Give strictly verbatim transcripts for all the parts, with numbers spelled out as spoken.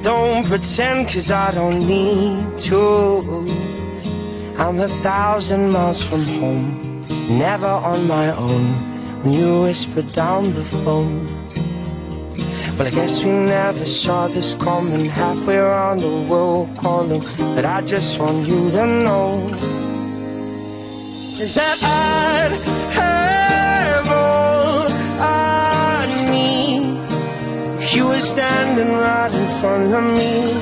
don't pretend, cause I don't need to. I'm a thousand miles from home, never on my own, when you whisper down the phone. Well, I guess we never saw this coming, halfway around the world calling, but I just want you to know that I'd have all I need if you were standing right in front of me.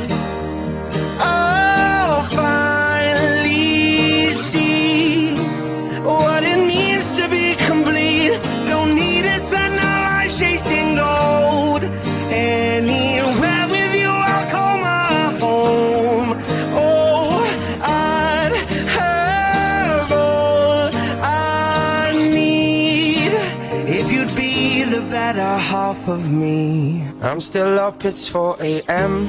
I'll finally see what it means to be complete. Don't need to spend our life chasing gold. Anywhere with you I'll call my home. Oh, I'd have all I need if you'd be the better half of me. I'm still up, it's four a.m.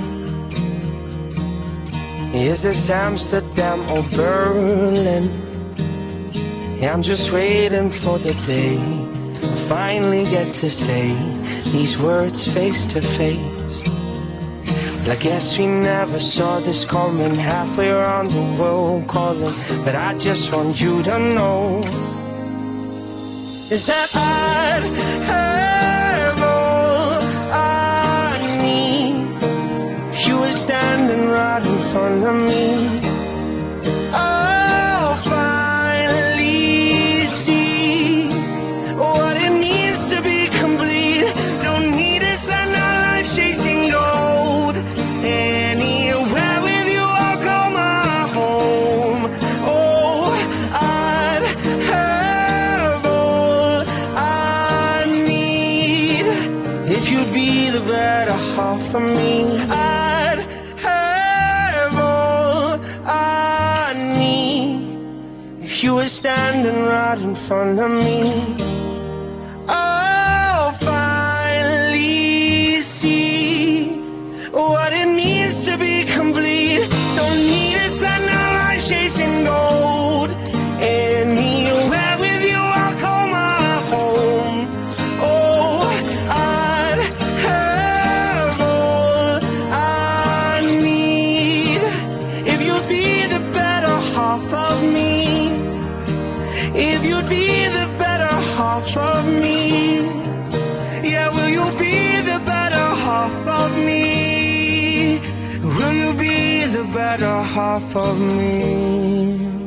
Is this Amsterdam or Berlin? Yeah, I'm just waiting for the day I'll finally get to say these words face to face. Well, I guess we never saw this coming, halfway around the world calling, but I just want you to know is that I'd have all I need if you were standing right in front of me. I'll finally see what it means to be complete. Don't need to spend our life chasing gold. Anywhere with you I'll call my home. Oh, I'd have all I need if you'd be the better half of me. I'd have all I need if you were standing right in front of me. I'll finally see what it means to be complete. Don't need to spend our life chasing gold. Anywhere with you I'll call my home. Oh, I'd have all I need if you'd be the better half of me. If you'd be the better half of me. Yeah, will you be the better half of me? Will you be the better half of me?